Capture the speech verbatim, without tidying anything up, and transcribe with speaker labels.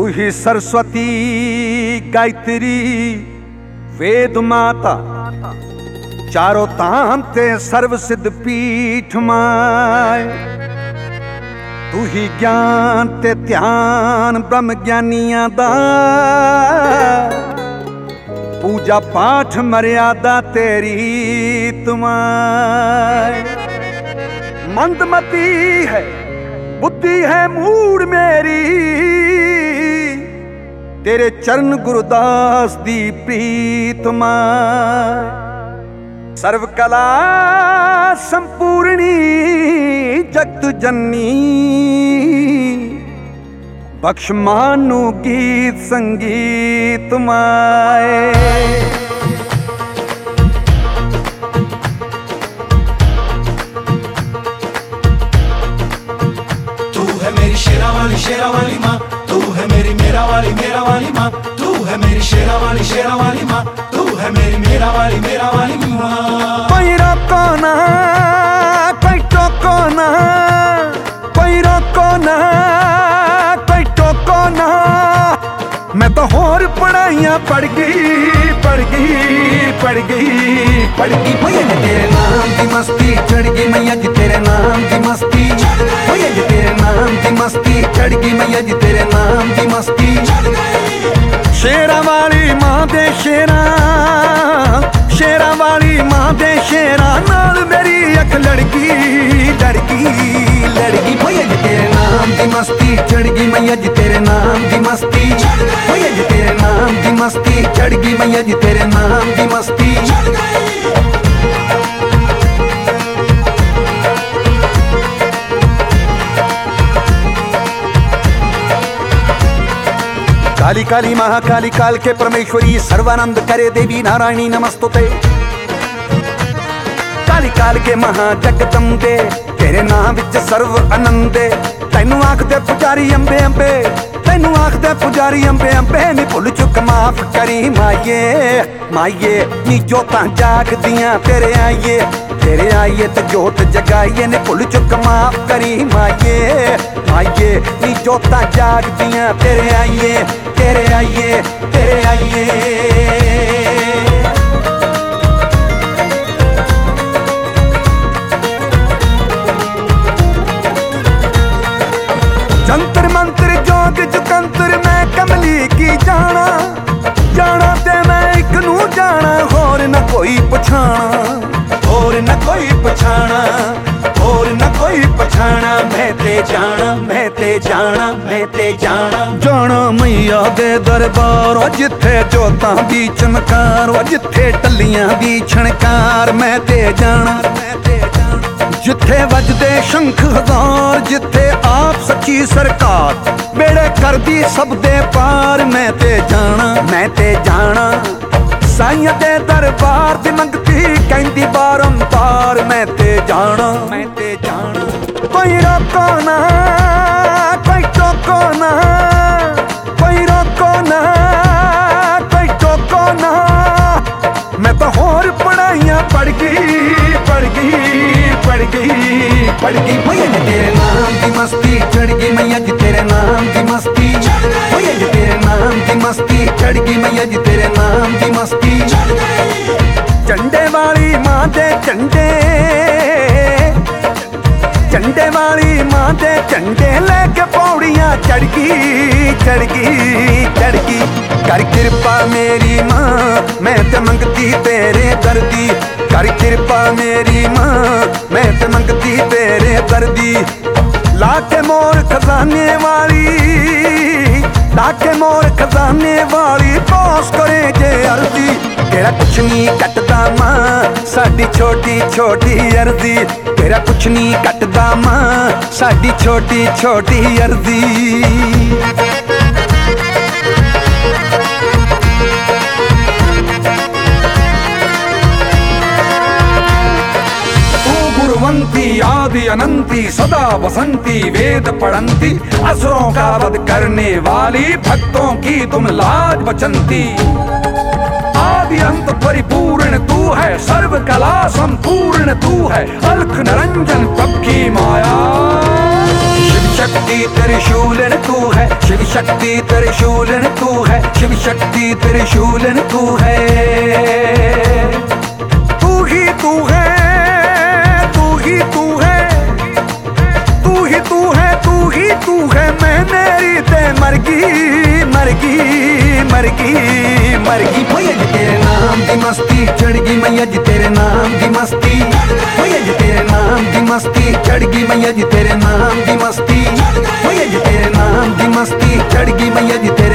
Speaker 1: तू ही सरस्वती गायत्री वेद माता, चारों ताम ते सर्व सिद्ध पीठ माय। तू ही ज्ञान ते ध्यान ब्रह्म ज्ञानियां दा, पूजा पाठ मर्यादा तेरी तुम्हारी। मंदमती है बुद्धि है मूड मेरी, तेरे चरण गुरुदास दी प्रीत माय। सर्व कला संपूर्णी जगत जननी, बख्श मानु गीत संगीत माए।
Speaker 2: तू है मेरी शेरा वाली शेरा वाली माँ, तू है मेरी मेरा वाली मेरा वाली माँ। तू है मेरी शेरा वाली शेरा वाली माँ, तू है मेरी मेरा वाली मेरा वाली माँ।
Speaker 1: कोई रोको ना कोई टोको ना, कोई रोको ना कोई टोको ना। मैं तो होर पढ़ाइयाँ पढ़ गई पढ़ गई पढ़ गई पढ़ गई। भैया जी तेरे नाम की मस्ती चढ़ गई, मैया जी तेरे नाम की मस्ती। भैया जी तेरे नाम की मस्ती चढ़ गई, मैया जी तेरे नाम की मस्ती। शेरा वाली माँ दे शेरा, शेरा वाली माँ दे शेरा नाल मेरी अख लड़की लड़की लड़की। भैया जी तेरे नाम की मस्ती चढ़ गई, मैया जी तेरे नाम की मस्ती। भैया जी तेरे नाम की मस्ती चढ़ गई, मैया जी तेरे नाम की मस्ती। काली काली महाकाली काल के परमेश्वरी, सर्वानंद करे देवी नारायणी नमस्तुते। काली काल के महा जगदम्बे, तेरे नाम विच सर्व आनंदे। तैनू आखदे पुजारी अम्बे अम्बे, तैनू आखदे पुजारी अम्बे अम्बे। नी भुल चुक माफ करी माये माये, नी जोतां जागदियां तेरे आइए तेरे आइए ते जोत जगाइए। नी भुल चुक माफ करी माये माये, नी जोतां जागदियां तेरे आइए तेरे आइए तेरे आइए। जंतर मंत्र जोग जुकंतर मैं कमली की जाना, जाना ते मैं एक नू जाना, होर न कोई पछाना होर न कोई पछाना होर न कोई पछाना। मैं ते जाना मैं ते जाना मैं ते जाना जाना मैया दे दरबार, जिथे जोतां दी चमकार, जिथे टल्लियां दी छणकार। मैं ते जाना मैं ते जाना जिथे वजदे शंख हजार, जिथे आप सच्ची सरकार बेड़े कर दी सब दे पार। मैं ते जाना मैं ते जाना साईं दे दरबार दी मंगती कहंदी बारंबार। मैं ते जाना मैं ते जाना कोई रोको ना कोई टोको ना, कोई रोको ना कोई टोको ना। मैं तो होर पढ़ाइयाँ पढ़ गई पढ़ गई पढ़ गई पढ़ गई। भैया जी तेरे नाम की मस्ती चढ़ गई, मैया जी तेरे नाम की मस्ती। भैया जी तेरे नाम की मस्ती चढ़ गई, मैया जी तेरे नाम की मस्ती। झंडे वाली माँ दे झंडे, झंडे वाली माँ दे झंडे लेके पौड़ियाँ चढ़ गई चढ़ गई चढ़ गई। कर कृपा मेरी माँ मैं ते मंगती तेरे दर्दी, कर कृपा मेरी माँ मैं ते मंगती तेरे दर्दी। लाके मोर खजाने वाली, लाके मोर खजाने वाली, पास करे जे अर्जी। तेरा कुछ नहीं कटदा मां साडी छोटी छोटी अर्जी, तेरा कुछ नहीं कटदा मां साडी छोटी छोटी अर्जी। गुरुवंती आदि अनंती सदा बसंती, वेद पढ़ंती असुरों का वध करने वाली, भक्तों की तुम लाज बचंती। आदि अंत परिपूर्ण तू है, सर्व कला संपूर्ण तू है, अलख निरंजन प्रभ की माया। शक्ति त्रिशूलन तू है, शिव शक्ति त्रिशूलन तू है, शिव शक्ति त्रिशूलन तू है। तू ही तू है, तू ही तू है, तू ही तू है, तू ही तू है। मैं मेरी ते मरगी मरगी मरगी मरगी। भैया जी तेरे नाम दी मस्ती चढ़ गई, मैया जी तेरे नाम दी मस्ती। भैया जी तेरे नाम दी मस्ती चढ़ गई, मैया जी तेरे नाम दी मस्ती। भैया जी तेरे नाम दी मस्ती चढ़ गई, मैया जी तेरे